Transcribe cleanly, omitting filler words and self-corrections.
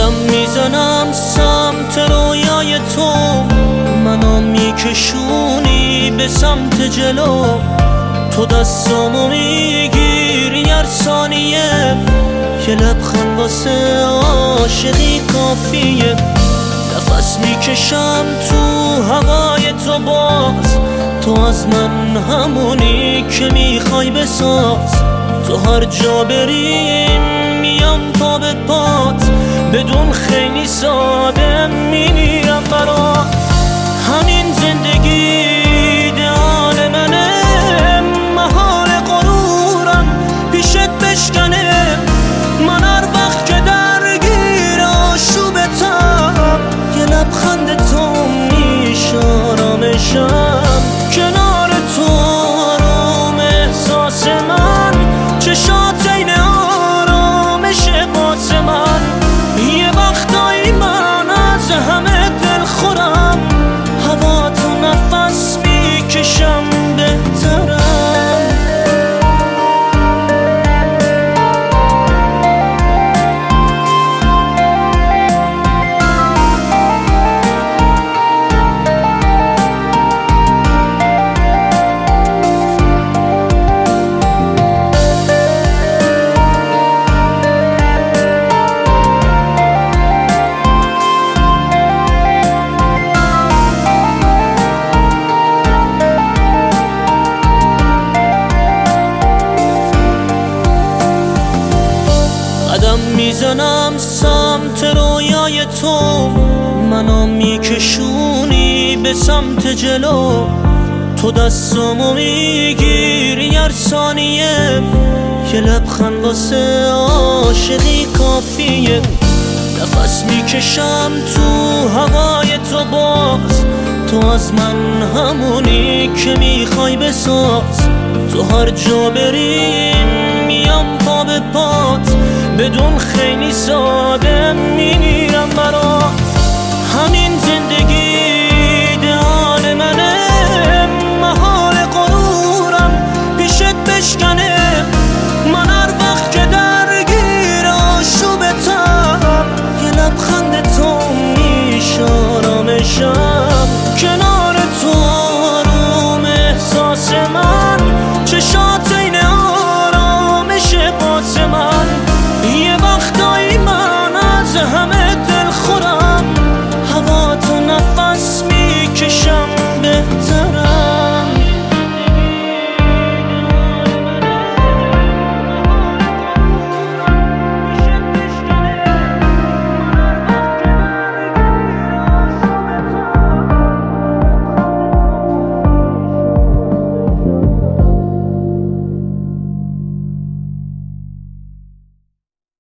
قدم میزنم سمت رویای تو، منو میکشونی به سمت جلو. تو دستامو میگیری هر ثانیه، یه لبخند واسه عاشقی کافیه. نفس میکشم تو هوای تو باز، تو از من همونی که میخوای بساز. تو هر جا بریم میام پا به پات، بدون خیلی ساده میمیرم برات. همین زندگی ایدئال منه، محال غرورم پیشت بشکنه. من هر وقت که درگیر آشوبتم، یه لبخند تو میشه آرامشم. کنار تو آروم احساس من، چشات این آرامش باز من. یه وقتایی من از همه دل خورم، هوا تو نفس میکشم بهترم. قدم میزنم سمت رویای تو، منو میکشونی به سمت جلو. تو دستامو میگیری هر ثانیه، یه لبخند واسه عاشقی کافیه. نفس میکشم تو هوای تو باز، تو از من همونی که میخوای بساز. تو هر جا بریم میام پا به پات، بدون خیلی ساده می‌نی